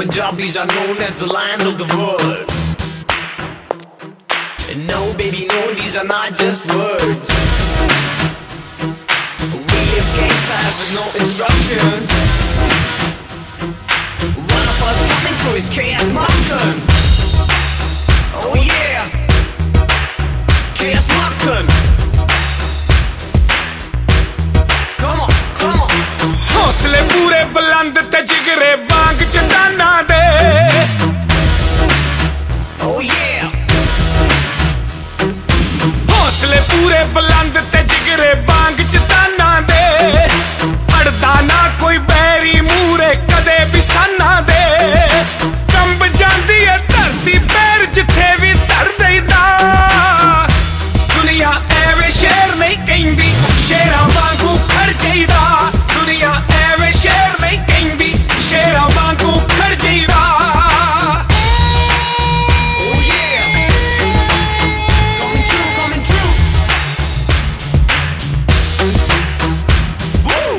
Punjabis are known as the lions of the world. And no, baby, no, these are not just words. We live gang signs with no instructions. One of us coming through is KS Marken. Oh yeah, KS Marken. Come on, come on. हौसले पूरे बुलंद ते जिगरे बांग चट्टाना दे. Oh yeah. हौसले पूरे बुलंद ते जिगरे बांग चट्टाना दे. अड़दा ना कोई बैरी मूरे कदे भी साना दे. कंब जांदी है धरती पैर जिथे भी धर देदा. दुनिया एवे शेर नहीं कहंदी, शेरां वांगू खड़ जाईदा. दुनिया एवे शेर नहीं कहंदी, शेरां वांगू खड़ जाईदा. Oh yeah. Coming true, coming true. Woo.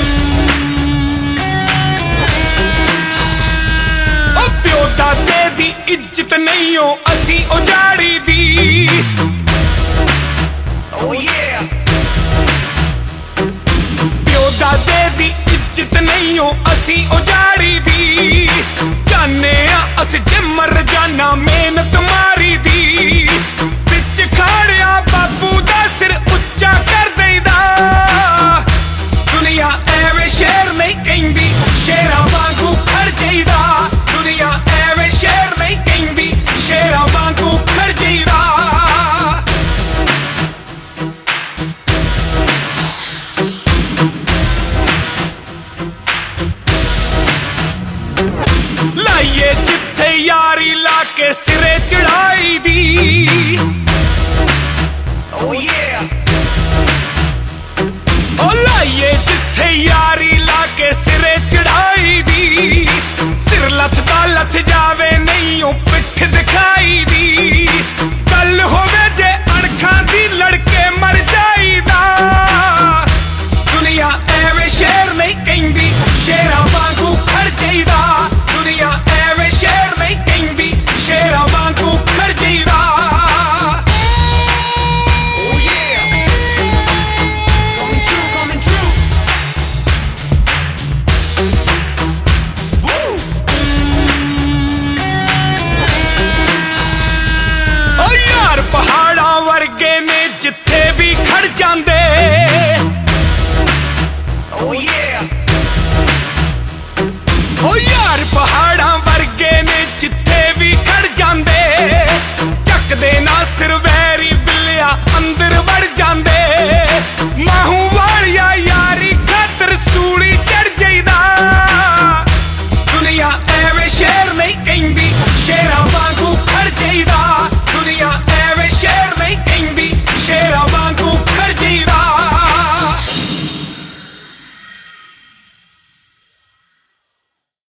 ओ प्यो दादे दी इज्जत नहीं हो असी उजाड़ी दी. Oh yeah. प्यो दादे दी इज्जत नहीं हो असी उजाड़ी दी. जाने आ अस जे मर जाना मेहनत मारी दी. बिच खाड़िया बापू दा सिर उच्चा कर देदा. दुनिया एवे शेर नहीं कहंदी, शेरां वांगू खड़ जाईदा. दुनिया एवे शेर नहीं कहंदी, शेरां वांगू खड़ जाईदा. लाइए जिथे यारी लाके सिरे चढ़ाई दी. Oh yeah. ओ लाइए जिथे यारी लाके सिरे चढ़ाई दी. सिर लथदा लथ जावे नहीं ओ पिठ दिखाई दी. गल होवे जे अणखां दी लड़के मर जाईदा. दुनिया एवे शेर नहीं कहंदी, शेरां